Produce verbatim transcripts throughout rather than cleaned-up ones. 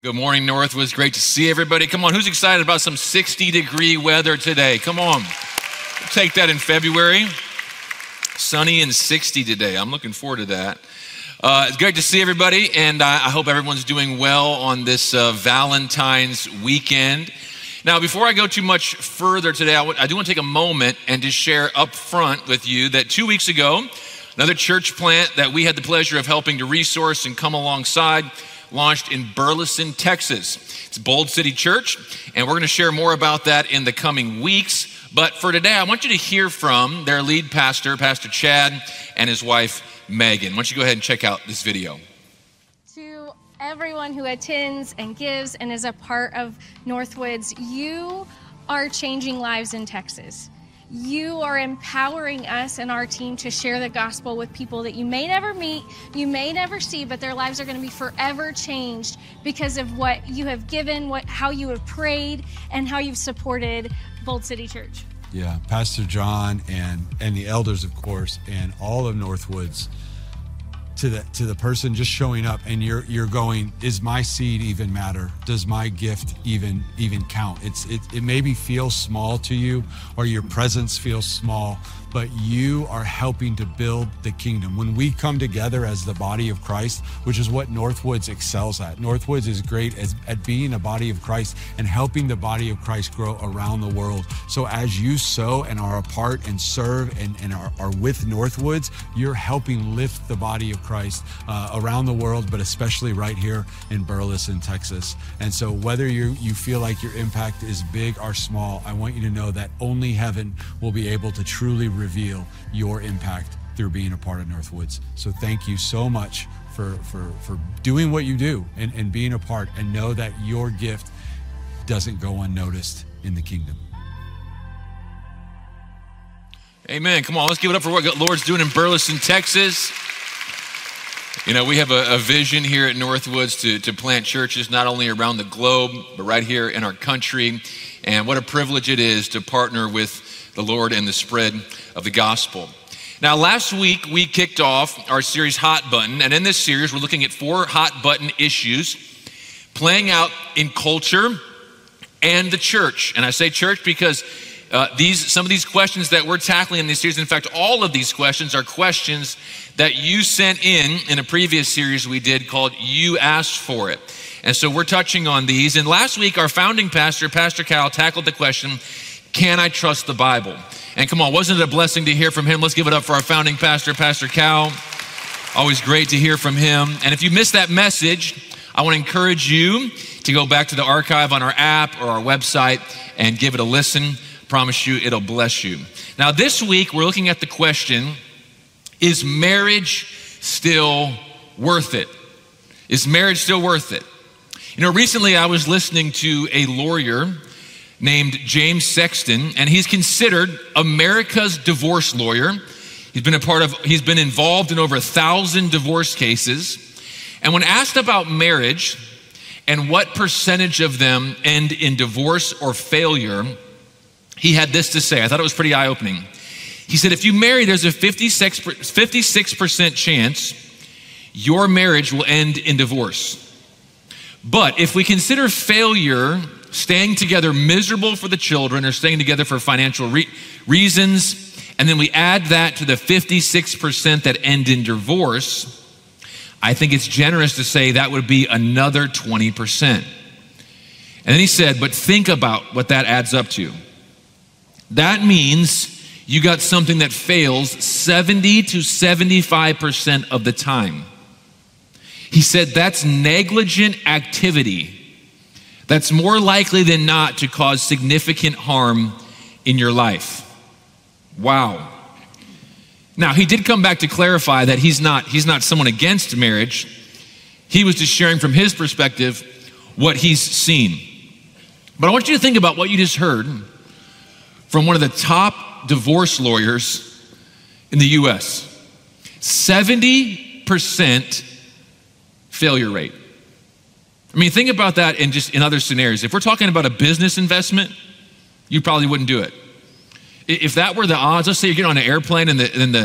Good morning, Northwoods. Great to see everybody. Come on, who's excited about some sixty degree weather today? Come on, we'll take that in February. Sunny and sixty today. I'm looking forward to that. Uh, it's great to see everybody, and I, I hope everyone's doing well on this uh, Valentine's weekend. Now, before I go too much further today, I, w- I do want to take a moment and just share up front with you that two weeks ago, another church plant that we had the pleasure of helping to resource and come alongside launched in Burleson, Texas. It's Bold City Church, and we're going to share more about that in the coming weeks. But for today, I want you to hear from their lead pastor, Pastor Chad, and his wife, Megan. Why don't you go ahead and check out this video. To everyone who attends and gives and is a part of Northwoods, you are changing lives in Texas. You are empowering us and our team to share the gospel with people that you may never meet, you may never see, but their lives are going to be forever changed because of what you have given, what how you have prayed, and how you've supported Bold City Church. Yeah, Pastor John and and the elders, of course, and all of Northwoods, to the to the person just showing up and you're you're going, is my seed even matter? Does my gift even even count? It's it, it maybe feels small to you, or your presence feels small, but you are helping to build the kingdom. When we come together as the body of Christ, which is what Northwoods excels at. Northwoods is great as, at being a body of Christ and helping the body of Christ grow around the world. So as you sow and are a part and serve and, and are, are with Northwoods, you're helping lift the body of Christ uh, around the world, but especially right here in Burleson, Texas. And so whether you you feel like your impact is big or small, I want you to know that only heaven will be able to truly reveal your impact through being a part of Northwoods. So thank you so much for for for doing what you do and, and being a part, and know that your gift doesn't go unnoticed in the kingdom. Amen. Come on, let's give it up for what the Lord's doing in Burleson, Texas. You know, we have a, a vision here at Northwoods to, to plant churches not only around the globe, but right here in our country. And what a privilege it is to partner with the Lord in the spread of the gospel. Now, last week, we kicked off our series, Hot Button. And in this series, we're looking at four hot button issues playing out in culture and the church. And I say church because Uh, these some of these questions that we're tackling in this series, in fact, all of these questions are questions that you sent in in a previous series we did called You Asked For It. And so we're touching on these. And last week, our founding pastor, Pastor Cal, tackled the question, can I trust the Bible? And come on, wasn't it a blessing to hear from him? Let's give it up for our founding pastor, Pastor Cal. Always great to hear from him. And if you missed that message, I want to encourage you to go back to the archive on our app or our website and give it a listen. Promise you it'll bless you. Now this week we're looking at the question, is marriage still worth it? Is marriage still worth it? You know, recently I was listening to a lawyer named James Sexton, and he's considered America's divorce lawyer. He's been a part of, he's been involved in over a thousand divorce cases. And when asked about marriage and what percentage of them end in divorce or failure, he had this to say. I thought it was pretty eye-opening. He said, if you marry, there's a fifty-six percent chance your marriage will end in divorce. But if we consider failure staying together miserable for the children or staying together for financial re- reasons, and then we add that to the fifty-six percent that end in divorce, I think it's generous to say that would be another twenty percent. And then he said, but think about what that adds up to. That means you got something that fails seventy to seventy-five percent of the time. He said that's negligent activity that's more likely than not to cause significant harm in your life. Wow. Now, he did come back to clarify that he's not, he's not someone against marriage. He was just sharing from his perspective what he's seen. But I want you to think about what you just heard from one of the top divorce lawyers in the U S. seventy percent failure rate. I mean, think about that in just in other scenarios. If we're talking about a business investment, you probably wouldn't do it. If that were the odds, let's say you get on an airplane and the, and the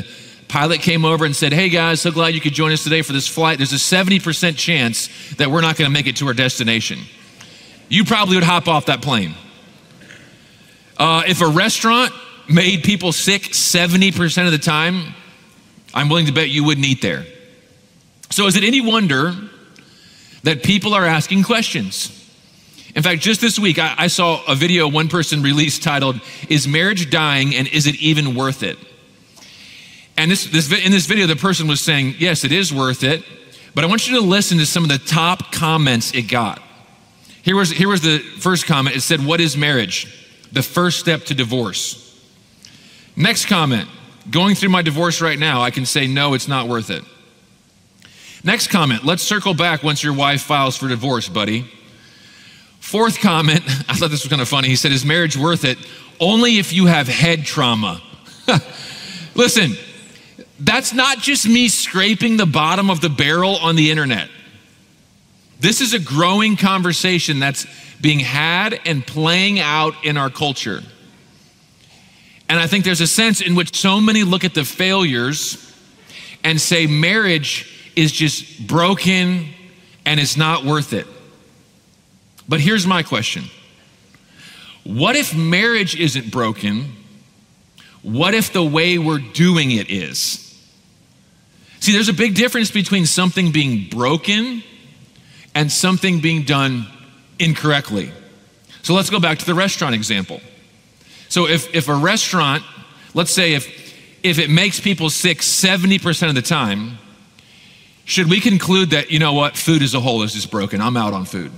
pilot came over and said, hey guys, so glad you could join us today for this flight. There's a seventy percent chance that we're not gonna make it to our destination. You probably would hop off that plane. Uh, if a restaurant made people sick seventy percent of the time, I'm willing to bet you wouldn't eat there. So is it any wonder that people are asking questions? In fact, just this week, I, I saw a video one person released titled, Is Marriage Dying and Is It Even Worth It? And this, this, in this video, the person was saying, yes, it is worth it, but I want you to listen to some of the top comments it got. Here was, here was the first comment. It said, what is marriage? The first step to divorce. Next comment, going through my divorce right now, I can say, no, it's not worth it. Next comment, let's circle back once your wife files for divorce, buddy. Fourth comment, I thought this was kind of funny. He said, is marriage worth it? Only if you have head trauma. Listen, that's not just me scraping the bottom of the barrel on the internet. This is a growing conversation that's being had and playing out in our culture. And I think there's a sense in which so many look at the failures and say marriage is just broken and it's not worth it. But here's my question. What if marriage isn't broken? What if the way we're doing it is? See, there's a big difference between something being broken and something being done incorrectly. So let's go back to the restaurant example. So if, if a restaurant, let's say if, if it makes people sick seventy percent of the time, should we conclude that, you know what, food as a whole is just broken, I'm out on food?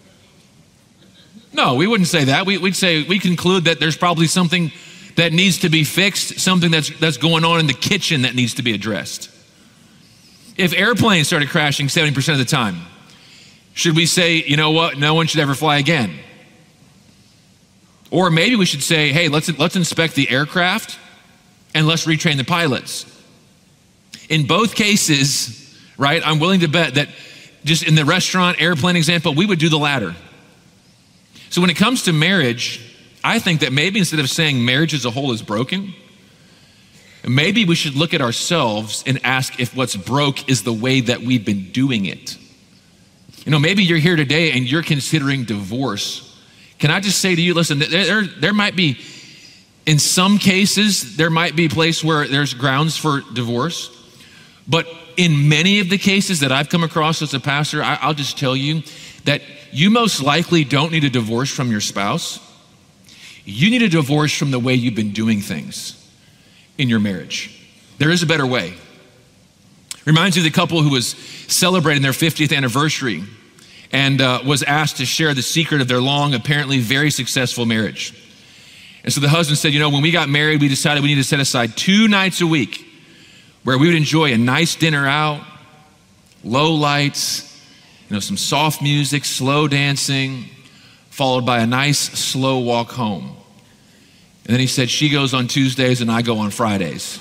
No, we wouldn't say that. We, we'd say, we conclude that there's probably something that needs to be fixed, something that's, that's going on in the kitchen that needs to be addressed. If airplanes started crashing seventy percent of the time, should we say, you know what, no one should ever fly again? Or maybe we should say, hey, let's, let's inspect the aircraft and let's retrain the pilots. In both cases, right, I'm willing to bet that just in the restaurant airplane example, we would do the latter. So when it comes to marriage, I think that maybe instead of saying marriage as a whole is broken, maybe we should look at ourselves and ask if what's broke is the way that we've been doing it. You know, maybe you're here today and you're considering divorce. Can I just say to you, listen, there, there, there might be, in some cases, there might be a place where there's grounds for divorce. But in many of the cases that I've come across as a pastor, I, I'll just tell you that you most likely don't need a divorce from your spouse. You need a divorce from the way you've been doing things in your marriage. There is a better way. Reminds you of the couple who was celebrating their fiftieth anniversary and uh, was asked to share the secret of their long, apparently very successful marriage. And so the husband said, you know, when we got married, we decided we need to set aside two nights a week where we would enjoy a nice dinner out, low lights, you know, some soft music, slow dancing, followed by a nice slow walk home. And then he said, she goes on Tuesdays and I go on Fridays.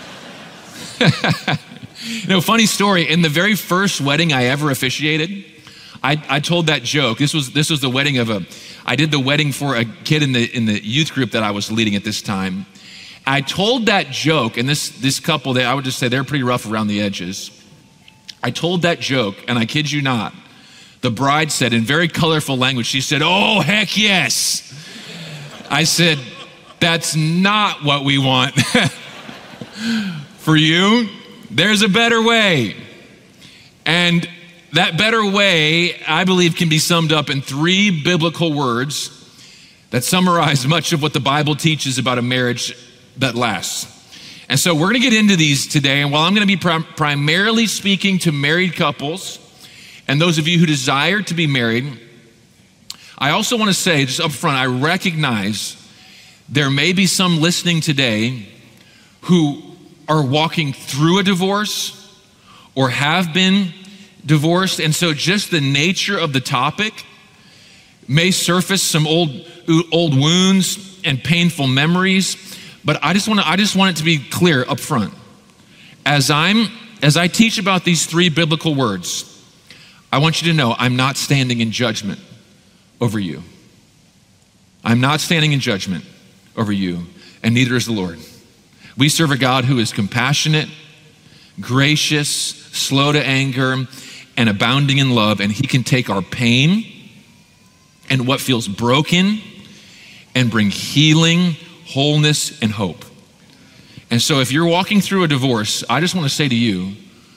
You know, funny story, in the very first wedding I ever officiated, I, I told that joke. This was this was the wedding of a, I did the wedding for a kid in the in the youth group that I was leading at this time. I told that joke, and this this couple, they, I would just say they're pretty rough around the edges. I told that joke, and I kid you not, the bride said in very colorful language, she said, oh, heck yes. I said, that's not what we want. For you, there's a better way. And that better way, I believe, can be summed up in three biblical words that summarize much of what the Bible teaches about a marriage that lasts. And so we're going to get into these today. And while I'm going to be prim- primarily speaking to married couples and those of you who desire to be married, I also want to say just up front, I recognize there may be some listening today who are walking through a divorce or have been divorced. And so just the nature of the topic may surface some old, old wounds and painful memories. But I just want to, I just want it to be clear up front. As I'm, as I teach about these three biblical words, I want you to know I'm not standing in judgment over you. I'm not standing in judgment over you, and neither is the Lord. We serve a God who is compassionate, gracious, slow to anger, and abounding in love. And he can take our pain and what feels broken and bring healing, wholeness, and hope. And so if you're walking through a divorce, I just want to say to you,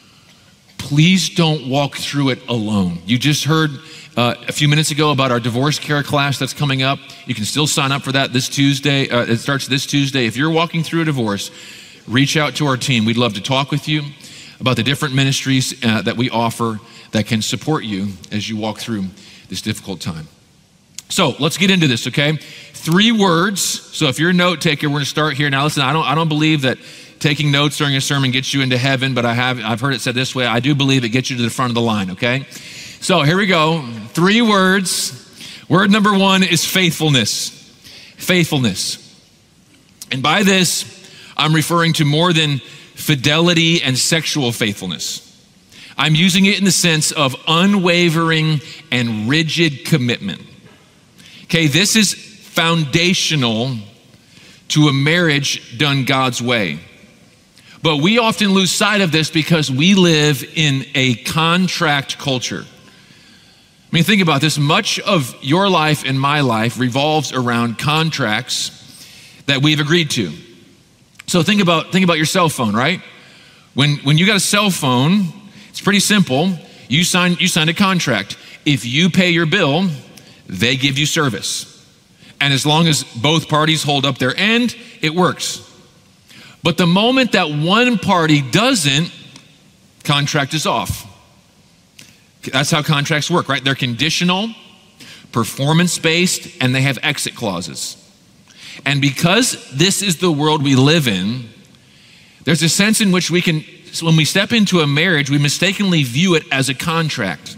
please don't walk through it alone. You just heard uh, a few minutes ago about our divorce care class that's coming up. You can still sign up for that this Tuesday. Uh, it starts this Tuesday. If you're walking through a divorce, reach out to our team. We'd love to talk with you about the different ministries uh, that we offer that can support you as you walk through this difficult time. So let's get into this, okay? Three words. So if you're a note taker, we're going to start here. Now listen, I don't, I don't believe that taking notes during a sermon gets you into heaven, but I have, I've heard it said this way. I do believe it gets you to the front of the line, okay? So here we go. Three words. Word number one is faithfulness. Faithfulness. And by this, I'm referring to more than fidelity and sexual faithfulness. I'm using it in the sense of unwavering and rigid commitment. Okay, this is foundational to a marriage done God's way. But we often lose sight of this because we live in a contract culture. I mean, think about this. Much of your life and my life revolves around contracts that we've agreed to. So think about, think about your cell phone, right? When, when you got a cell phone, it's pretty simple. You sign, you signed a contract. If you pay your bill, they give you service. And as long as both parties hold up their end, it works. But the moment that one party doesn't, contract is off. That's how contracts work, right? They're conditional, performance-based, and they have exit clauses. And because this is the world we live in, there's a sense in which we can, so when we step into a marriage, we mistakenly view it as a contract.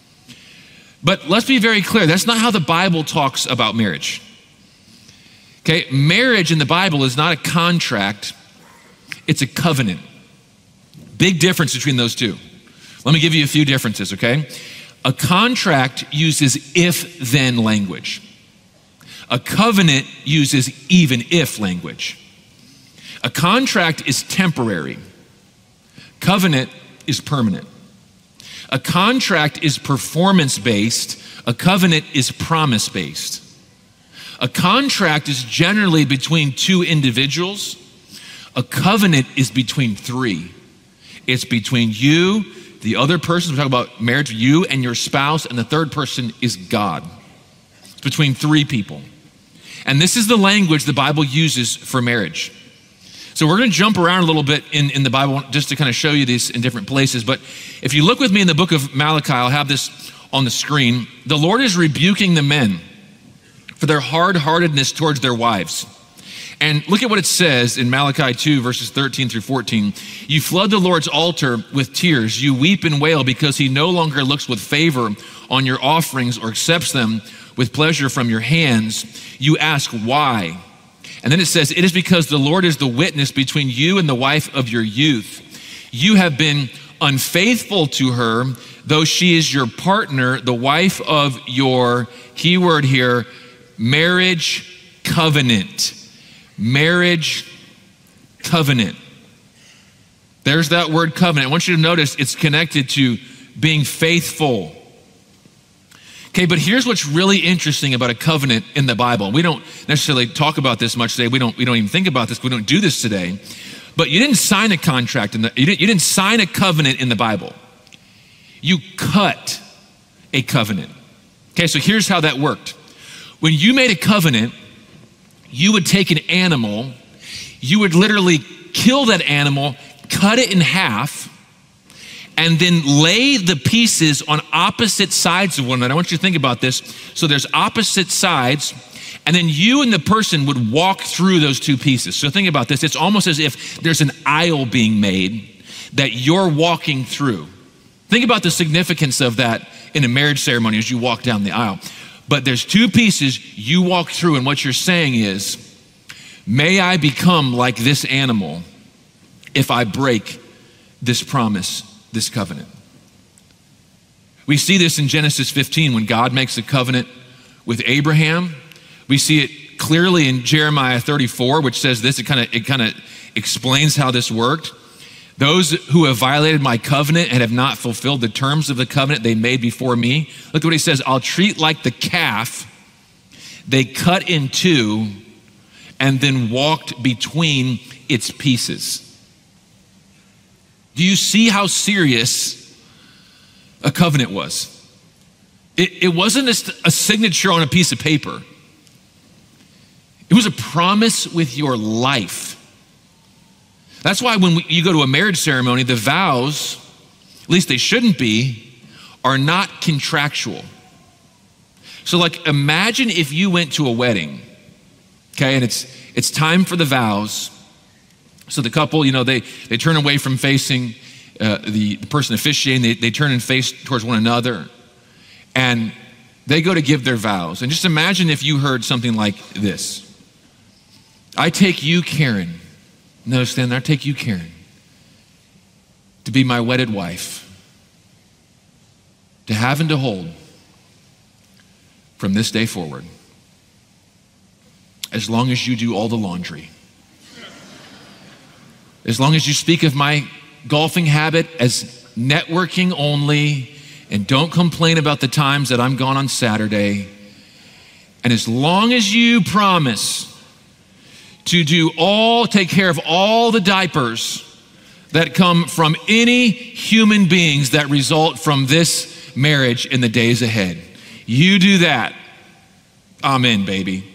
But let's be very clear, that's not how the Bible talks about marriage. Okay, marriage in the Bible is not a contract, it's a covenant. Big difference between those two. Let me give you a few differences, okay? A contract uses if-then language. A covenant uses even-if language. A contract is temporary. Covenant is permanent. A contract is performance-based. A covenant is promise-based. A contract is generally between two individuals. A covenant is between three. It's between you, the other person. We're talking about marriage, you and your spouse, and the third person is God. It's between three people. And this is the language the Bible uses for marriage. So we're going to jump around a little bit in, in the Bible just to kind of show you these in different places. But if you look with me in the book of Malachi, I'll have this on the screen. The Lord is rebuking the men for their hard-heartedness towards their wives. And look at what it says in Malachi two, verses thirteen through fourteen. You flood the Lord's altar with tears. You weep and wail because he no longer looks with favor on your offerings or accepts them with pleasure from your hands. You ask why? And then it says, it is because the Lord is the witness between you and the wife of your youth. You have been unfaithful to her, though she is your partner, the wife of your, keyword here, marriage covenant. Marriage covenant. There's that word covenant. I want you to notice it's connected to being faithful. Okay, but here's what's really interesting about a covenant in the Bible. We don't necessarily talk about this much today. We don't, we don't even think about this. We don't do this today. But you didn't sign a contract, in the, you, didn't, you didn't sign a covenant in the Bible. You cut a covenant. Okay, so here's how that worked. When you made a covenant, you would take an animal, you would literally kill that animal, cut it in half, and then lay the pieces on opposite sides of one another. I want you to think about this. So there's opposite sides, and then you and the person would walk through those two pieces. So think about this. It's almost as if there's an aisle being made that you're walking through. Think about the significance of that in a marriage ceremony as you walk down the aisle. But there's two pieces you walk through, and what you're saying is, may I become like this animal if I break this promise, this covenant. We see this in Genesis fifteen when God makes a covenant with Abraham. We see it clearly in Jeremiah thirty-four, which says this. It kind of it kind of explains how this worked. Those who have violated my covenant and have not fulfilled the terms of the covenant they made before me. Look at what he says. I'll treat like the calf they cut in two and then walked between its pieces. Do you see how serious a covenant was? It, it wasn't just a signature on a piece of paper. It was a promise with your life. That's why when we, you go to a marriage ceremony, the vows, at least they shouldn't be, are not contractual. So like imagine if you went to a wedding, okay, and it's it's time for the vows. So the couple, you know, they, they turn away from facing uh, the, the person officiating, they, they turn and face towards one another, and they go to give their vows. And just imagine if you heard something like this. I take you, Karen, no, stand there, I take you, Karen, to be my wedded wife, to have and to hold from this day forward, as long as you do all the laundry. As long as you speak of my golfing habit as networking only and don't complain about the times that I'm gone on Saturday. And as long as you promise to do all, take care of all the diapers that come from any human beings that result from this marriage in the days ahead. You do that. Amen, baby.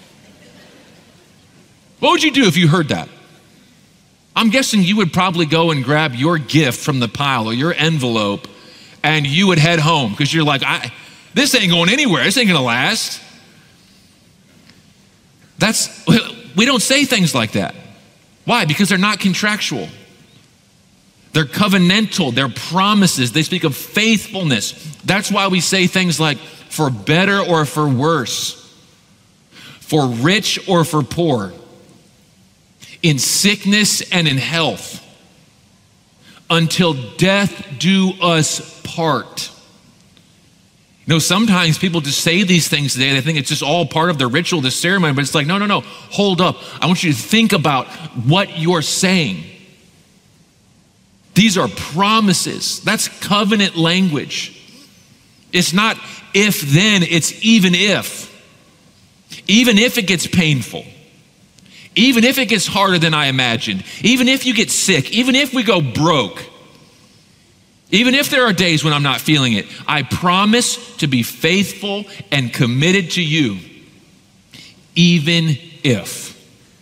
What would you do if you heard that? I'm guessing you would probably go and grab your gift from the pile or your envelope and you would head home because you're like, I, this ain't going anywhere. This ain't gonna last. That's, we don't say things like that. Why? Because they're not contractual. They're covenantal, they're promises. They speak of faithfulness. That's why we say things like for better or for worse, for rich or for poor, in sickness and in health, until death do us part. You know, sometimes people just say these things today. They think it's just all part of the ritual, the ceremony, but it's like, no, no, no, hold up. I want you to think about what you're saying. These are promises. That's covenant language. It's not if then, it's even if. Even if it gets painful. Even if it gets harder than I imagined, even if you get sick, even if we go broke, even if there are days when I'm not feeling it, I promise to be faithful and committed to you, even if.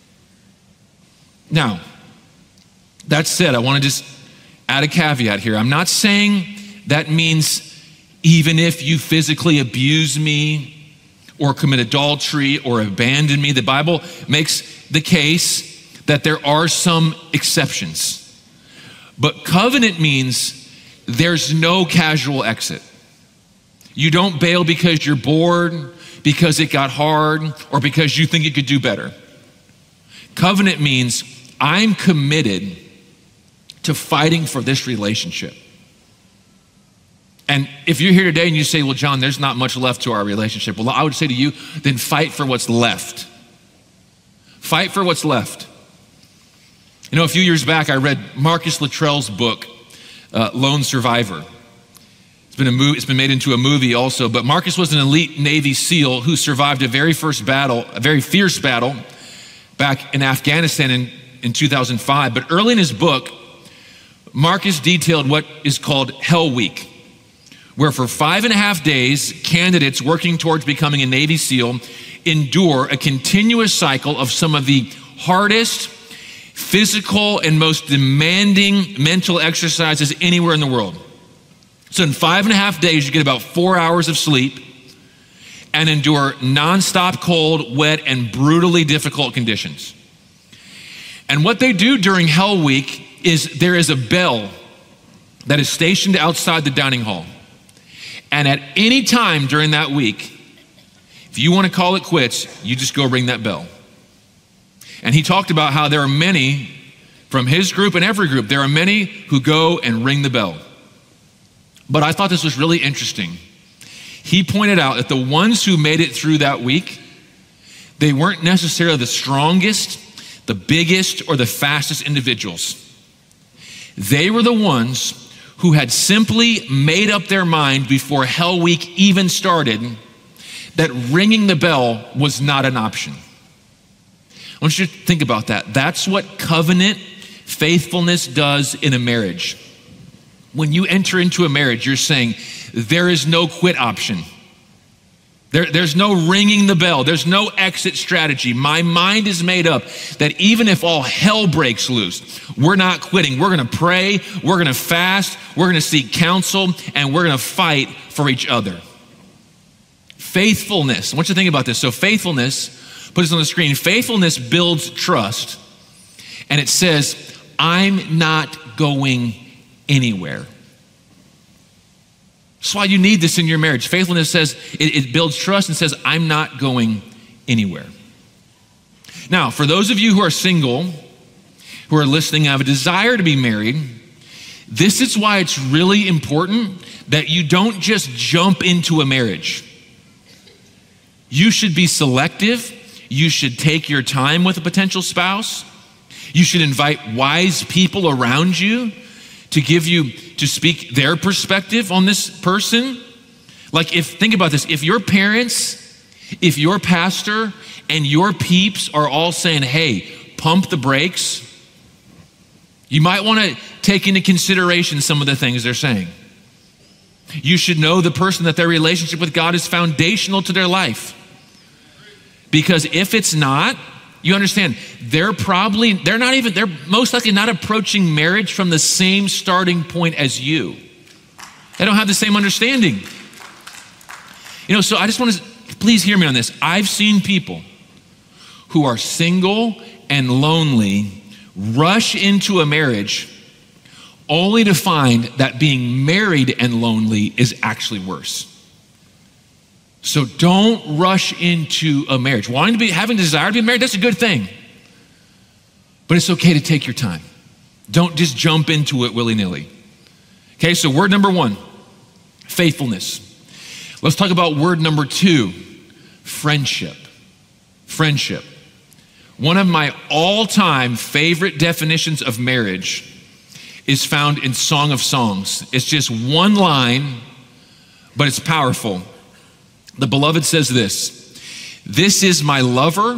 Now, that said, I want to just add a caveat here. I'm not saying that means even if you physically abuse me or commit adultery or abandon me. The Bible makes the case that there are some exceptions. But covenant means there's no casual exit. You don't bail because you're bored, because it got hard, or because you think you could do better. Covenant means I'm committed to fighting for this relationship. And if you're here today and you say, well, John, there's not much left to our relationship. Well, I would say to you, then fight for what's left. Fight for what's left. You know, a few years back, I read Marcus Luttrell's book, uh, Lone Survivor. It's been, a movie, it's been made into a movie also, but Marcus was an elite Navy SEAL who survived a very first battle, a very fierce battle back in Afghanistan in, in two thousand five. But early in his book, Marcus detailed what is called Hell Week, where for five and a half days, candidates working towards becoming a Navy SEAL endure a continuous cycle of some of the hardest physical and most demanding mental exercises anywhere in the world. So in five and a half days, you get about four hours of sleep and endure nonstop cold, wet, and brutally difficult conditions. And what they do during Hell Week is there is a bell that is stationed outside the dining hall. And at any time during that week, if you want to call it quits, you just go ring that bell. And he talked about how there are many from his group and every group, there are many who go and ring the bell. But I thought this was really interesting. He pointed out that the ones who made it through that week, they weren't necessarily the strongest, the biggest, or the fastest individuals. They were the ones who had simply made up their mind before Hell Week even started that ringing the bell was not an option. I want you to think about that. That's what covenant faithfulness does in a marriage. When you enter into a marriage, you're saying, there is no quit option. There, there's no ringing the bell. There's no exit strategy. My mind is made up that even if all hell breaks loose, we're not quitting. We're going to pray. We're going to fast. We're going to seek counsel, and we're going to fight for each other. Faithfulness. I want you to think about this. So faithfulness, put this on the screen. Faithfulness builds trust, and it says, I'm not going anywhere. That's why you need this in your marriage. Faithfulness says, it, it builds trust and says, I'm not going anywhere. Now, for those of you who are single, who are listening, have a desire to be married, this is why it's really important that you don't just jump into a marriage. You should be selective. You should take your time with a potential spouse. You should invite wise people around you to give you, to speak their perspective on this person. Like if, think about this, if your parents, if your pastor and your peeps are all saying, hey, pump the brakes, you might want to take into consideration some of the things they're saying. You should know the person that their relationship with God is foundational to their life. Because if it's not, you understand, they're probably, they're not even, they're most likely not approaching marriage from the same starting point as you. They don't have the same understanding. You know, so I just want to, please hear me on this. I've seen people who are single and lonely rush into a marriage only to find that being married and lonely is actually worse. So don't rush into a marriage. Wanting to be, having a desire to be married, that's a good thing. But it's okay to take your time. Don't just jump into it willy-nilly. Okay, so word number one, faithfulness. Let's talk about word number two, friendship. Friendship. One of my all-time favorite definitions of marriage is found in Song of Songs. It's just one line, but it's powerful. The beloved says this, this is my lover,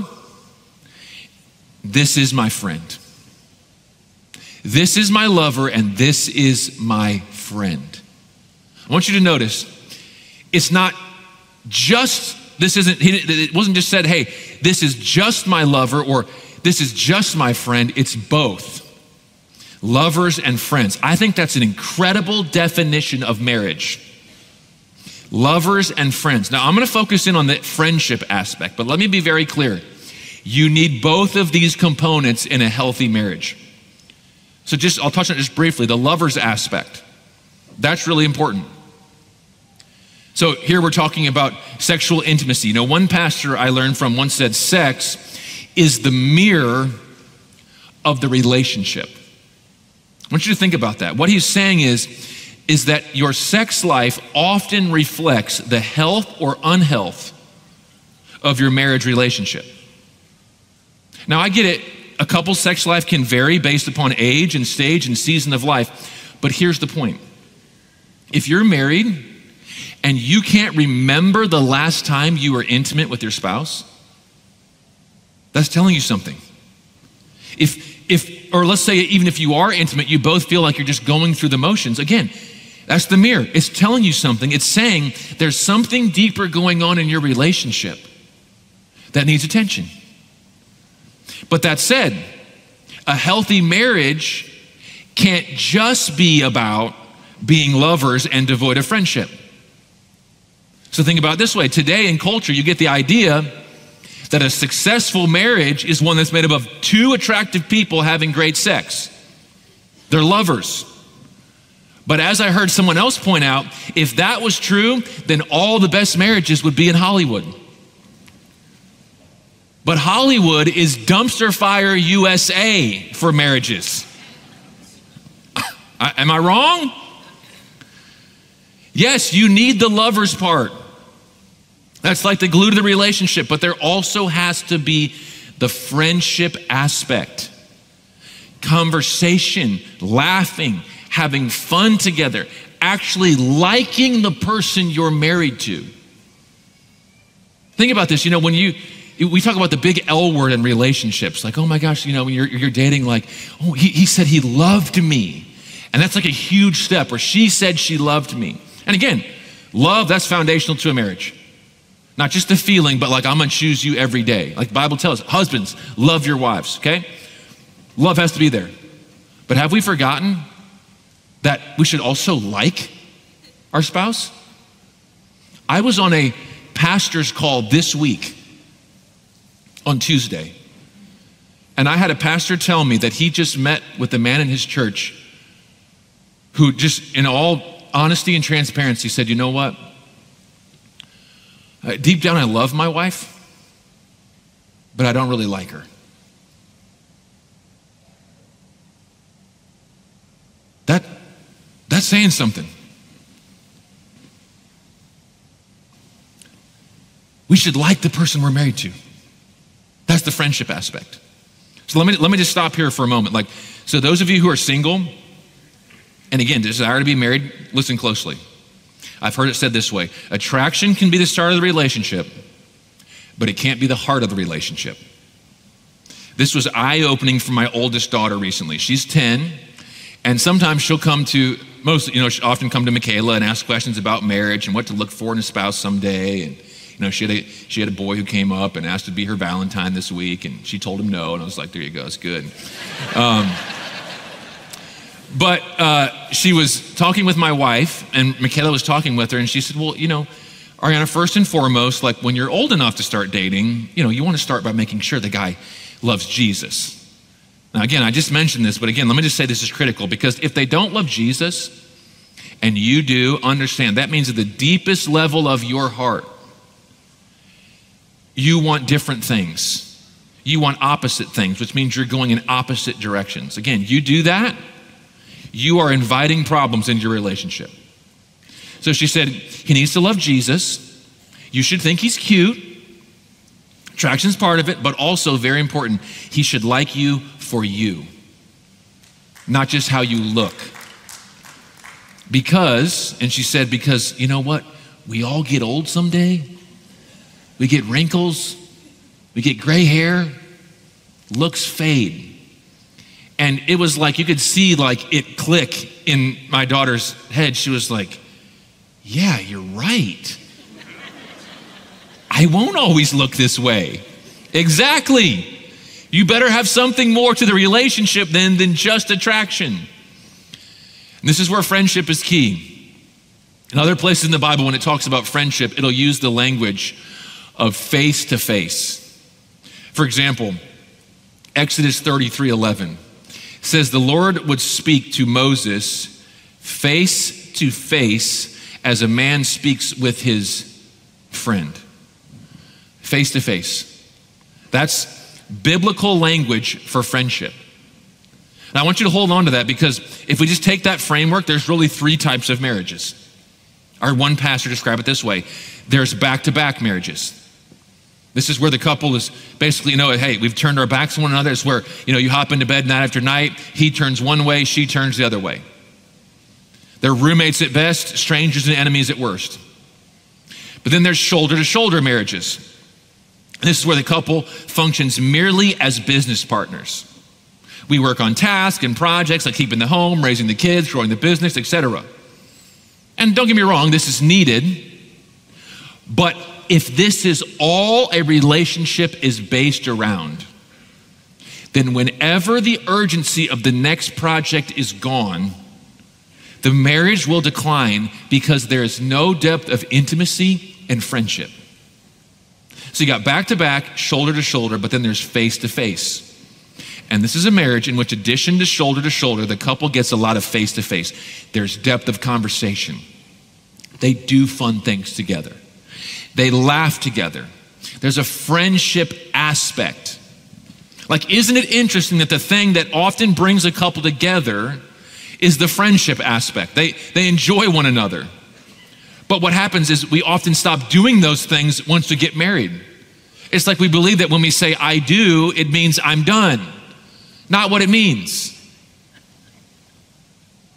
this is my friend. This is my lover and this is my friend. I want you to notice, it's not just, this isn't, it wasn't just said, hey, this is just my lover or this is just my friend. It's both. Lovers and friends. I think that's an incredible definition of marriage. Lovers and friends. Now, I'm going to focus in on the friendship aspect, but let me be very clear. You need both of these components in a healthy marriage. So just, I'll touch on it just briefly, the lovers aspect. That's really important. So here we're talking about sexual intimacy. You know, one pastor I learned from once said sex is the mirror of the relationship. I want you to think about that. What he's saying is, is that your sex life often reflects the health or unhealth of your marriage relationship. Now, I get it. A couple's sex life can vary based upon age and stage and season of life. But here's the point. If you're married and you can't remember the last time you were intimate with your spouse, that's telling you something. If, if, or let's say even if you are intimate, you both feel like you're just going through the motions. Again, that's the mirror. It's telling you something. It's saying there's something deeper going on in your relationship that needs attention. But that said, a healthy marriage can't just be about being lovers and devoid of friendship. So think about it this way. Today in culture, you get the idea that a successful marriage is one that's made up of two attractive people having great sex. They're lovers. But as I heard someone else point out, if that was true, then all the best marriages would be in Hollywood. But Hollywood is dumpster fire U S A for marriages. Am I wrong? Yes, you need the lovers part. That's like the glue to the relationship, but there also has to be the friendship aspect. conversation, laughing, having fun together, actually liking the person you're married to. Think about this, you know, when you, we talk about the big L word in relationships, like, oh my gosh, you know, when you're, you're dating, like, oh, he, he said he loved me. And that's like a huge step, or she said she loved me. And again, love, that's foundational to a marriage. Not just the feeling, but like, I'm gonna choose you every day. Like the Bible tells us, husbands, love your wives, okay? Love has to be there. But have we forgotten that we should also like our spouse? I was on a pastor's call this week on Tuesday, and I had a pastor tell me that he just met with a man in his church who just, in all honesty and transparency, said, you know what? Uh, deep down, I love my wife, but I don't really like her. That, that's saying something. We should like the person we're married to. That's the friendship aspect. So let me, let me just stop here for a moment. Like, so those of you who are single, and again, desire to be married, listen closely. I've heard it said this way: attraction can be the start of the relationship, but it can't be the heart of the relationship. This was eye-opening for my oldest daughter recently. She's ten, and sometimes she'll come to, most, you know, she'll often come to Michaela and ask questions about marriage and what to look for in a spouse someday. And, you know, she had a, she had a boy who came up and asked to be her Valentine this week, and she told him no, and I was like, there you go, it's good. Um, But uh, she was talking with my wife, and Michaela was talking with her, and she said, well, you know, Ariana, first and foremost, like when you're old enough to start dating, you know, you want to start by making sure the guy loves Jesus. Now, again, I just mentioned this, but again, let me just say this is critical, because if they don't love Jesus, and you do, understand, that means at the deepest level of your heart, you want different things. You want opposite things, which means you're going in opposite directions. Again, you do that, you are inviting problems into your relationship. So she said, he needs to love Jesus. You should think he's cute. Attraction's part of it, but also very important, he should like you for you, not just how you look. Because, and she said, because you know what? We all get old someday. We get wrinkles. We get gray hair. Looks fade. And it was like, you could see like it click in my daughter's head. She was like, yeah, you're right. I won't always look this way. Exactly. You better have something more to the relationship than, than just attraction. And this is where friendship is key. In other places in the Bible, when it talks about friendship, it'll use the language of face to face. For example, Exodus thirty-three eleven. Says the Lord would speak to Moses face to face as a man speaks with his friend. Face to face. That's biblical language for friendship. Now I want you to hold on to that, because if we just take that framework, there's really three types of marriages. Our one pastor described it this way: there's back-to-back marriages. This is where the couple is basically, you know, hey, we've turned our backs on one another. It's where, you know, you hop into bed night after night. He turns one way, she turns the other way. They're roommates at best, strangers and enemies at worst. But then there's shoulder-to-shoulder marriages. And this is where the couple functions merely as business partners. We work on tasks and projects like keeping the home, raising the kids, growing the business, et cetera. And don't get me wrong, this is needed, but if this is all a relationship is based around, then whenever the urgency of the next project is gone, the marriage will decline, because there is no depth of intimacy and friendship. So you got back to back, shoulder to shoulder, but then there's face to face. And this is a marriage in which, addition to shoulder to shoulder, the couple gets a lot of face to face. There's depth of conversation. They do fun things together. They laugh together. There's a friendship aspect. Like, isn't it interesting that the thing that often brings a couple together is the friendship aspect? They, they enjoy one another. But what happens is we often stop doing those things once we get married. It's like we believe that when we say I do, it means I'm done. Not what it means.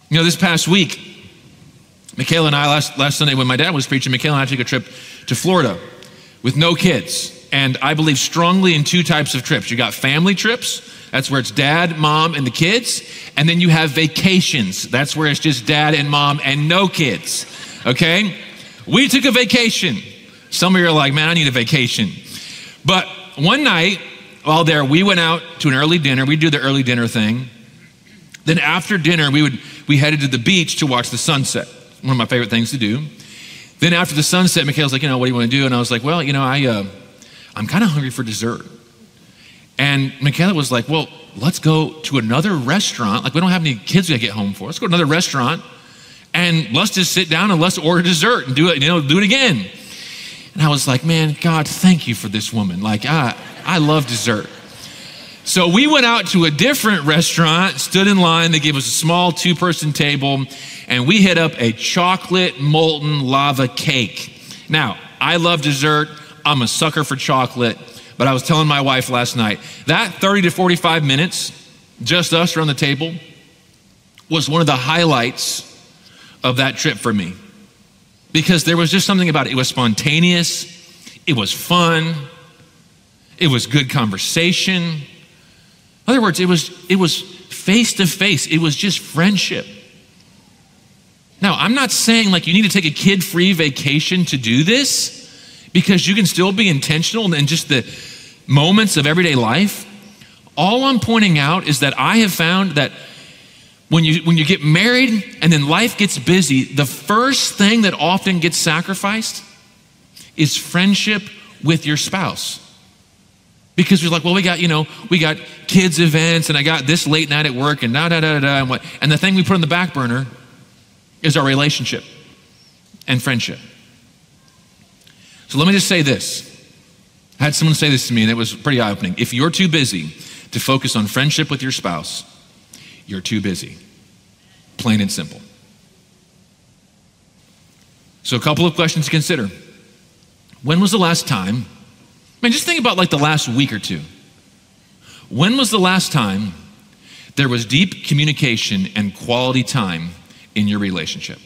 You know, this past week, Michaela and I, last, last Sunday when my dad was preaching, Michaela and I took a trip to Florida with no kids. And I believe strongly in two types of trips. You got family trips. That's where it's dad, mom, and the kids. And then you have vacations. That's where it's just dad and mom and no kids, okay? We took a vacation. Some of you are like, man, I need a vacation. But one night, while there, we went out to an early dinner. We do the early dinner thing. Then after dinner, we would we headed to the beach to watch the sunset. One of my favorite things to do. Then after the sunset, Michaela's like, you know, what do you want to do? And I was like, well, you know, I, uh, I'm kind of hungry for dessert. And Michaela was like, well, let's go to another restaurant. Like, we don't have any kids we gotta get home for. Let's go to another restaurant and let's just sit down and let's order dessert and do it, you know, do it again. And I was like, man, God, thank you for this woman. Like, I, I love dessert. So we went out to a different restaurant, stood in line. They gave us a small two-person table, and we hit up a chocolate molten lava cake. Now, I love dessert. I'm a sucker for chocolate. But I was telling my wife last night, that thirty to forty-five minutes, just us around the table, was one of the highlights of that trip for me. Because there was just something about it. It was spontaneous. It was fun. It was good conversation. In other words, it was it was face to face. It was just friendship. Now, I'm not saying like you need to take a kid-free vacation to do this, because you can still be intentional in just the moments of everyday life. All I'm pointing out is that I have found that when you when you get married and then life gets busy, the first thing that often gets sacrificed is friendship with your spouse. Because you're like, well, we got, you know, we got kids events and I got this late night at work and da da da da and what. And the thing we put on the back burner is our relationship and friendship. So let me just say this. I had someone say this to me and it was pretty eye-opening. If you're too busy to focus on friendship with your spouse, you're too busy. Plain and simple. So a couple of questions to consider. When was the last time, I mean, just think about like the last week or two. When was the last time there was deep communication and quality time in your relationship?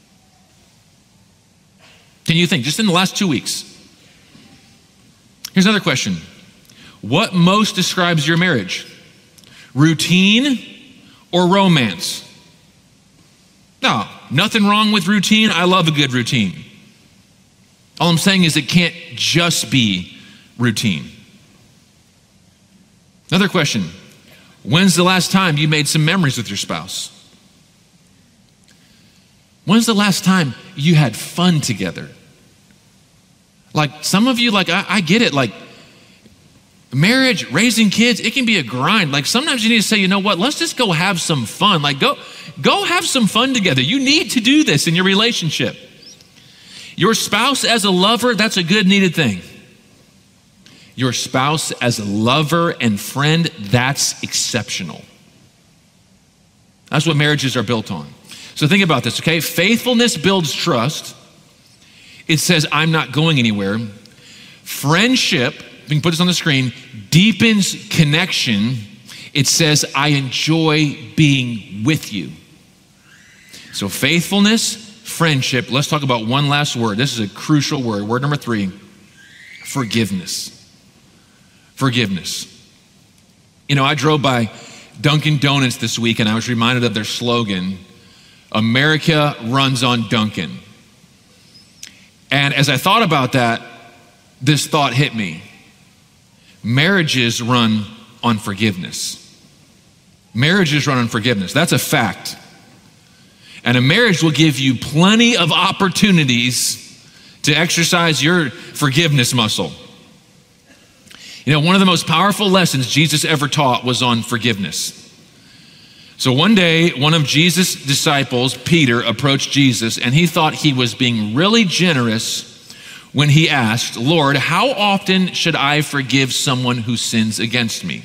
Can you think, just in the last two weeks? Here's another question. What most describes your marriage? Routine or romance? No, nothing wrong with routine. I love a good routine. All I'm saying is it can't just be routine. Another question. When's the last time you made some memories with your spouse? When's the last time you had fun together? Like some of you, like I, I get it, like marriage, raising kids, it can be a grind. Like sometimes you need to say, you know what, let's just go have some fun. Like go, go have some fun together. You need to do this in your relationship. Your spouse as a lover, that's a good, needed thing. Your spouse as a lover and friend, that's exceptional. That's what marriages are built on. So think about this, okay? Faithfulness builds trust. It says, I'm not going anywhere. Friendship, we can put this on the screen, deepens connection. It says, I enjoy being with you. So faithfulness, friendship. Let's talk about one last word. This is a crucial word. Word number three, forgiveness. Forgiveness. You know, I drove by Dunkin' Donuts this week and I was reminded of their slogan, America runs on Dunkin'. And as I thought about that, this thought hit me. Marriages run on forgiveness. Marriages run on forgiveness. That's a fact. And a marriage will give you plenty of opportunities to exercise your forgiveness muscle. You know, one of the most powerful lessons Jesus ever taught was on forgiveness. So one day, one of Jesus' disciples, Peter, approached Jesus and he thought he was being really generous when he asked, Lord, how often should I forgive someone who sins against me?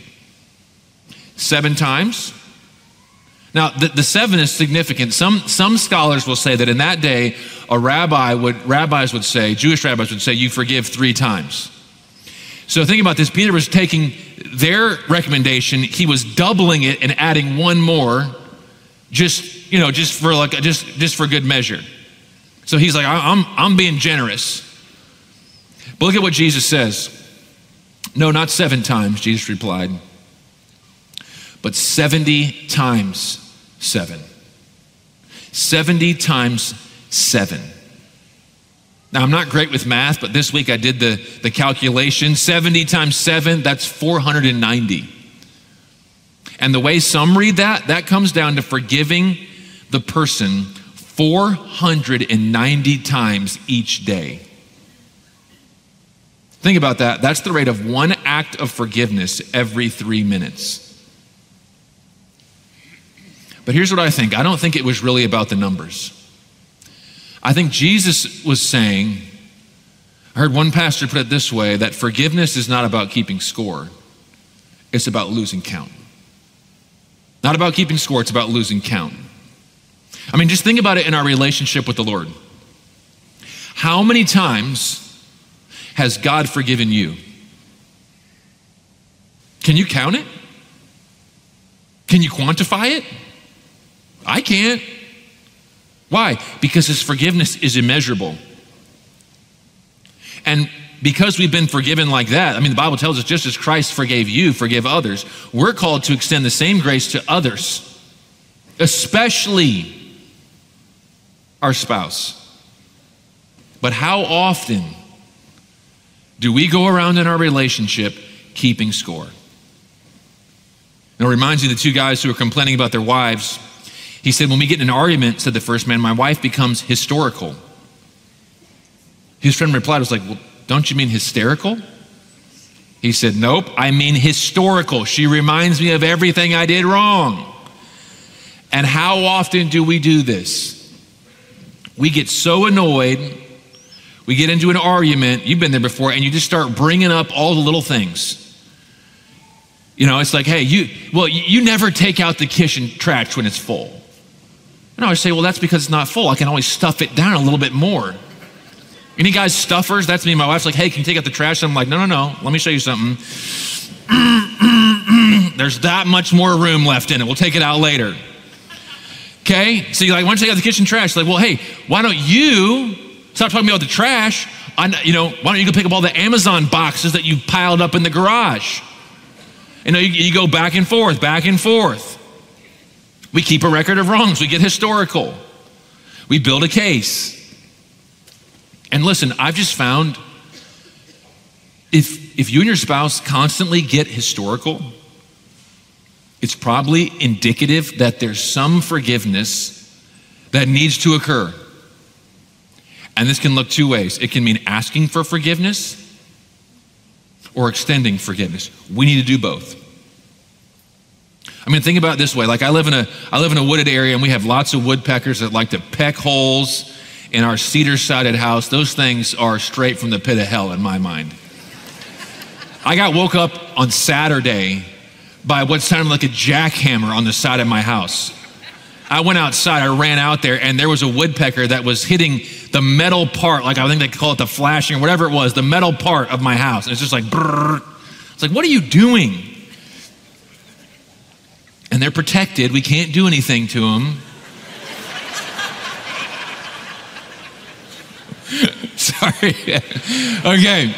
Seven times? Now, the, the seven is significant. Some, some scholars will say that in that day, a rabbi would, rabbis would say, Jewish rabbis would say, you forgive three times. So think about this. Peter was taking their recommendation. He was doubling it and adding one more, just you know, just for like, just, just for good measure. So he's like, I'm, I'm being generous. But look at what Jesus says. No, not seven times, Jesus replied, but seventy times seven. seventy times seven. Now, I'm not great with math, but this week I did the, the calculation. seventy times seven, that's four hundred ninety. And the way some read that, that comes down to forgiving the person four hundred ninety times each day. Think about that. That's the rate of one act of forgiveness every three minutes. But here's what I think. I don't think it was really about the numbers. I think Jesus was saying, I heard one pastor put it this way, that forgiveness is not about keeping score. It's about losing count. Not about keeping score, it's about losing count. I mean, just think about it in our relationship with the Lord. How many times has God forgiven you? Can you count it? Can you quantify it? I can't. Why? Because his forgiveness is immeasurable. And because we've been forgiven like that, I mean, the Bible tells us just as Christ forgave you, forgive others, we're called to extend the same grace to others, especially our spouse. But how often do we go around in our relationship keeping score? And it reminds me of the two guys who were complaining about their wives. He said, when we get in an argument, said the first man, my wife becomes historical. His friend replied, was like, well, don't you mean hysterical? He said, nope, I mean historical. She reminds me of everything I did wrong. And how often do we do this? We get so annoyed, we get into an argument, you've been there before, and you just start bringing up all the little things. You know, it's like, hey, you, well, you never take out the kitchen trash when it's full. And I always say, well, that's because it's not full. I can always stuff it down a little bit more. Any guys stuffers? That's me. My wife's like, hey, can you take out the trash? I'm like, no, no, no. Let me show you something. There's that much more room left in it. We'll take it out later. Okay? So you're like, why don't you take out the kitchen trash? Like, well, hey, why don't you stop talking about the trash? I, you know, why don't you go pick up all the Amazon boxes that you piled up in the garage? You know, you, you go back and forth, back and forth. We keep a record of wrongs. We get historical. We build a case. And listen, I've just found if, if you and your spouse constantly get historical, it's probably indicative that there's some forgiveness that needs to occur. And this can look two ways. It can mean asking for forgiveness or extending forgiveness. We need to do both. I mean, think about it this way. Like I live in a, I live in a wooded area and we have lots of woodpeckers that like to peck holes in our cedar-sided house. Those things are straight from the pit of hell in my mind. I got woke up on Saturday by what sounded like a jackhammer on the side of my house. I went outside, I ran out there, and there was a woodpecker that was hitting the metal part, like I think they call it the flashing or whatever it was, the metal part of my house. And it's just like, brrr. It's like, what are you doing? And they're protected. We can't do anything to them. Sorry. Okay.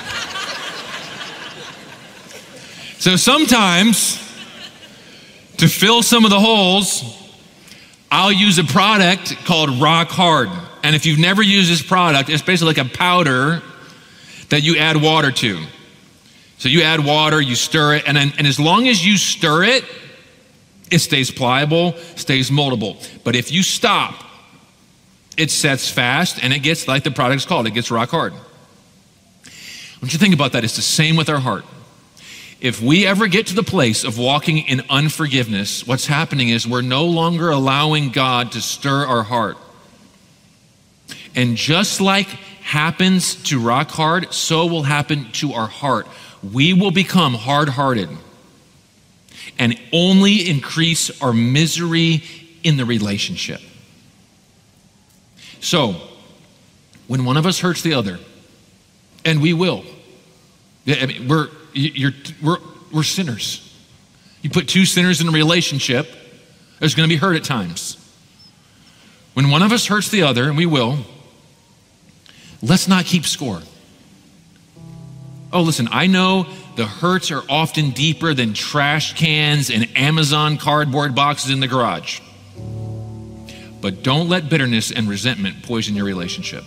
So sometimes, to fill some of the holes, I'll use a product called Rock Hard. And if you've never used this product, it's basically like a powder that you add water to. So you add water, you stir it, and, then, and as long as you stir it, it stays pliable, stays moldable. But if you stop, it sets fast and it gets, like the product's called, it gets rock hard. What you think about that, it's the same with our heart. If we ever get to the place of walking in unforgiveness, what's happening is we're no longer allowing God to stir our heart. And just like happens to rock hard, so will happen to our heart. We will become hard-hearted and only increase our misery in the relationship. So, when one of us hurts the other, and we will, I mean, we're, you're, we're, we're sinners. You put two sinners in a relationship, there's going to be hurt at times. when one of us hurts the other, and we will, let's not keep score. Oh, listen, I know the hurts are often deeper than trash cans and Amazon cardboard boxes in the garage. But don't let bitterness and resentment poison your relationship.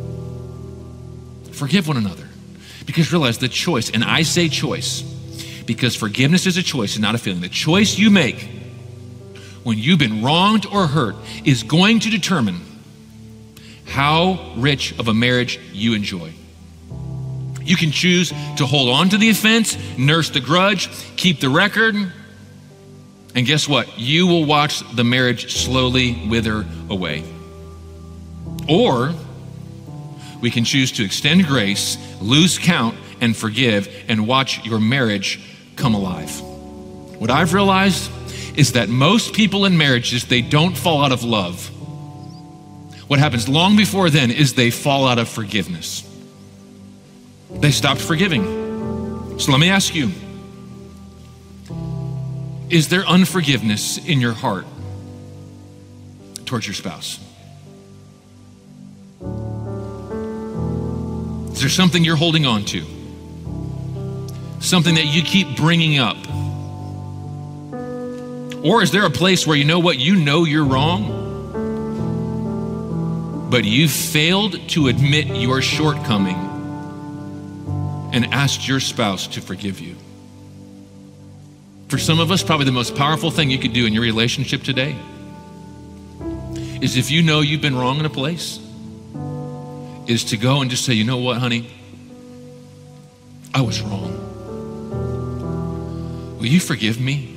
Forgive one another, because realize the choice, and I say choice, because forgiveness is a choice and not a feeling. The choice you make when you've been wronged or hurt is going to determine how rich of a marriage you enjoy. You can choose to hold on to the offense, nurse the grudge, keep the record, and guess what? You will watch the marriage slowly wither away. Or we can choose to extend grace, lose count, and forgive, and watch your marriage come alive. What I've realized is that most people in marriages, they don't fall out of love. What happens long before then is they fall out of forgiveness. They stopped forgiving. So let me ask you, is there unforgiveness in your heart towards your spouse? Is there something you're holding on to? Something that you keep bringing up? Or is there a place where you know what, you know you're wrong, but you failed to admit your shortcoming and asked your spouse to forgive you? For some of us, probably the most powerful thing you could do in your relationship today is, if you know you've been wrong in a place, is to go and just say, you know what, honey? I was wrong. Will you forgive me?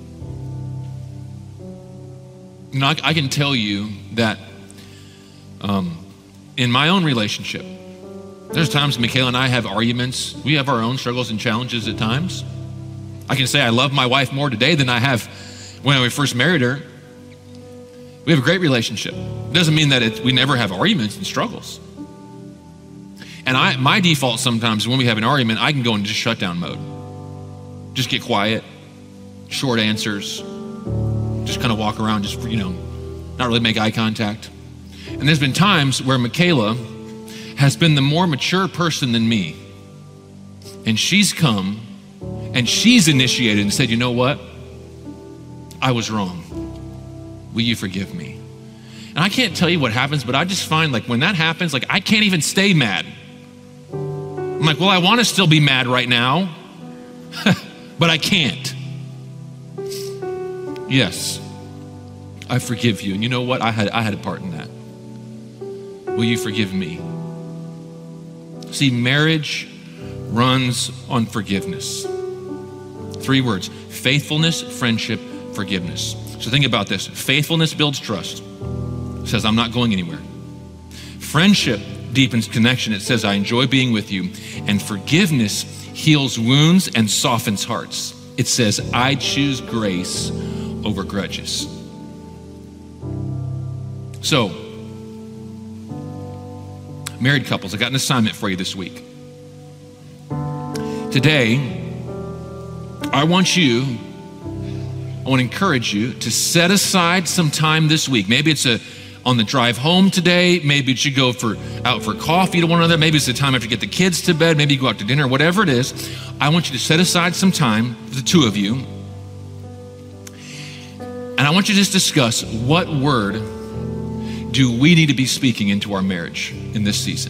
You know, I, I can tell you that um, in my own relationship, there's times Michaela and I have arguments. We have our own struggles and challenges at times. I can say I love my wife more today than I have when we first married her. We have a great relationship. It doesn't mean that it, we never have arguments and struggles. And I, my default sometimes when we have an argument, I can go into just shutdown mode. Just get quiet, short answers, just kind of walk around, just, you know, not really make eye contact. And there's been times where Michaela has been the more mature person than me. And she's come and she's initiated and said, you know what? I was wrong. Will you forgive me? And I can't tell you what happens, but I just find like when that happens, like I can't even stay mad. I'm like, well, I want to still be mad right now, but I can't. Yes, I forgive you. And you know what? I had, I had a part in that. Will you forgive me? See, marriage runs on forgiveness. Three words: faithfulness, friendship, forgiveness. So think about this. Faithfulness builds trust. It says, I'm not going anywhere. Friendship deepens connection. It says, I enjoy being with you. And forgiveness heals wounds and softens hearts. It says, I choose grace over grudges. So, married couples, I got an assignment for you this week. Today, I want you, I want to encourage you to set aside some time this week. Maybe it's a on the drive home today. Maybe you should go for out for coffee to one another. Maybe it's the time after you get the kids to bed. Maybe you go out to dinner, whatever it is. I want you to set aside some time, the two of you, and I want you to just discuss what word do we need to be speaking into our marriage in this season.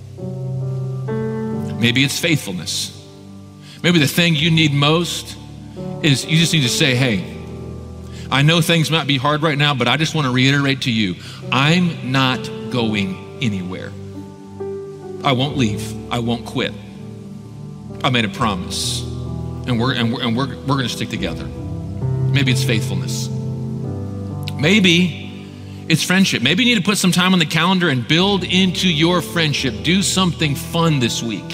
Maybe it's faithfulness. Maybe the thing you need most is you just need to say, hey, I know things might be hard right now, but I just want to reiterate to you, I'm not going anywhere. I won't leave. I won't quit. I made a promise, and we're and we're and we're, we're going to stick together. Maybe it's faithfulness. Maybe it's friendship. Maybe you need to put some time on the calendar and build into your friendship. Do something fun this week.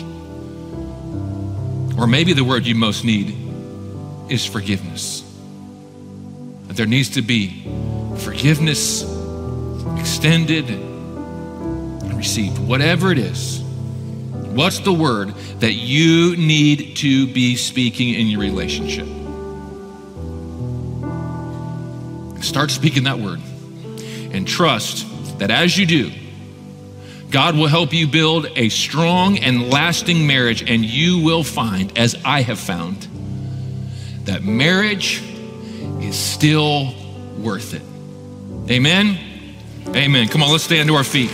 Or maybe the word you most need is forgiveness. There needs to be forgiveness extended and received. Whatever it is, what's the word that you need to be speaking in your relationship? Start speaking that word. and trust that as you do, God will help you build a strong and lasting marriage, and you will find, as I have found, that marriage is still worth it. Amen? Amen. Come on, let's stand to our feet.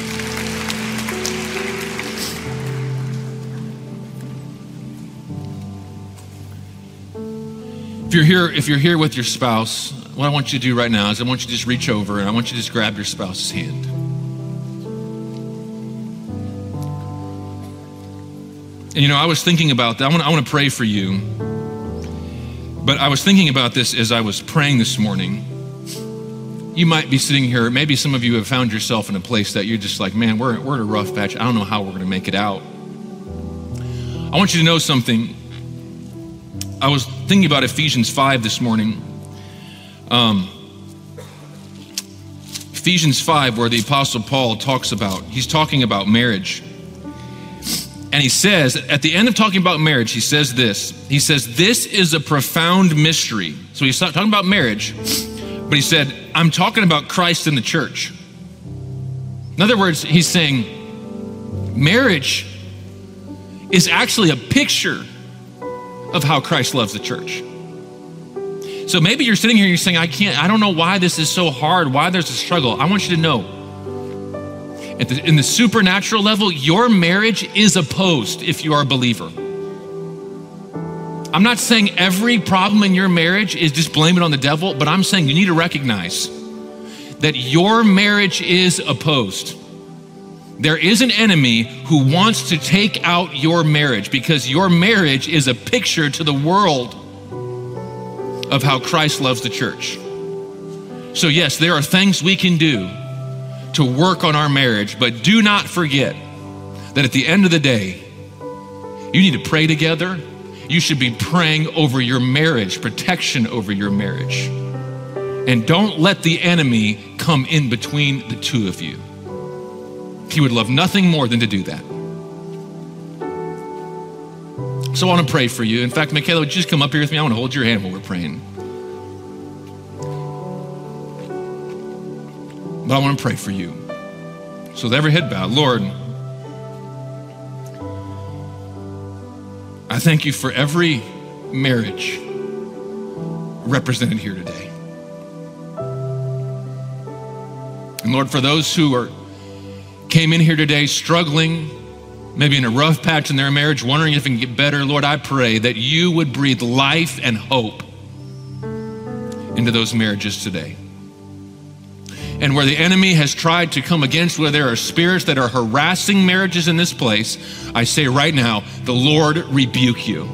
If you're here, if you're here with your spouse, what I want you to do right now is I want you to just reach over and I want you to just grab your spouse's hand. And you know, I was thinking about that. I want, I want to pray for you. But I was thinking about this as I was praying this morning. You might be sitting here, maybe some of you have found yourself in a place that you're just like, man, we're, we're in a rough patch. I don't know how we're going to make it out. I want you to know something. I was thinking about Ephesians five this morning. Um, Ephesians five, where the Apostle Paul talks about, he's talking about marriage. And he says, at the end of talking about marriage, he says this. He says, this is a profound mystery. So he's talking about marriage, but he said, I'm talking about Christ and the church. In other words, he's saying marriage is actually a picture of how Christ loves the church. So maybe you're sitting here and you're saying, I can't, I don't know why this is so hard, why there's a struggle. I want you to know, at the, in the supernatural level, your marriage is opposed if you are a believer. I'm not saying every problem in your marriage is just blame it on the devil, but I'm saying you need to recognize that your marriage is opposed. There is an enemy who wants to take out your marriage because your marriage is a picture to the world of how Christ loves the church. So yes, there are things we can do to work on our marriage, but do not forget that at the end of the day, you need to pray together. You should be praying over your marriage, protection over your marriage. And don't let the enemy come in between the two of you. He would love nothing more than to do that. So I want to pray for you. In fact, Michaela, would you just come up here with me? I want to hold your hand while we're praying. But I want to pray for you. So with every head bowed, Lord, I thank you for every marriage represented here today. And Lord, for those who are came in here today struggling, maybe in a rough patch in their marriage, wondering if it can get better, Lord, I pray that you would breathe life and hope into those marriages today. And where the enemy has tried to come against, where there are spirits that are harassing marriages in this place, I say right now, the Lord rebuke you.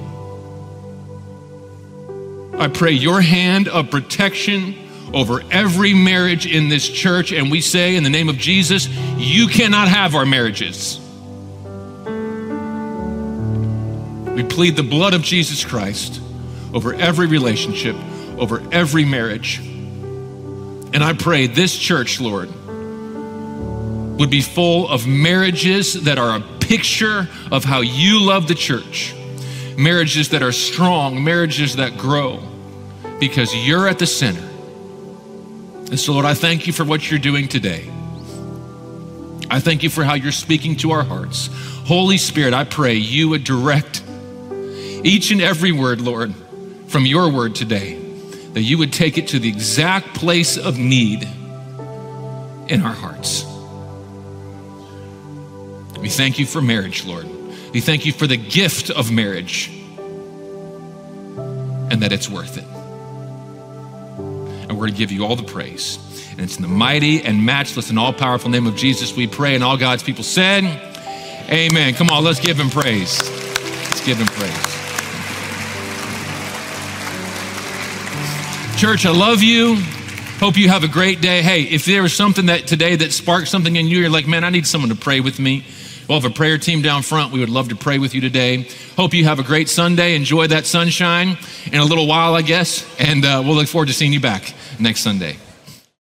I pray your hand of protection over every marriage in this church, and we say in the name of Jesus, you cannot have our marriages. We plead the blood of Jesus Christ over every relationship, over every marriage. And I pray this church, Lord, would be full of marriages that are a picture of how you love the church. Marriages that are strong, marriages that grow, because you're at the center. And so, Lord, I thank you for what you're doing today. I thank you for how you're speaking to our hearts. Holy Spirit, I pray you would direct each and every word, Lord, from your word today, that you would take it to the exact place of need in our hearts. We thank you for marriage, Lord. We thank you for the gift of marriage and that it's worth it. And we're going to give you all the praise. And it's in the mighty and matchless and all-powerful name of Jesus we pray. And all God's people said, amen. Come on, let's give him praise. Let's give him praise. Church, I love you. Hope you have a great day. Hey, if there was something that today that sparked something in you, you're like, man, I need someone to pray with me. We'll have a prayer team down front. We would love to pray with you today. Hope you have a great Sunday. Enjoy that sunshine in a little while, I guess. And uh, we'll look forward to seeing you back next Sunday.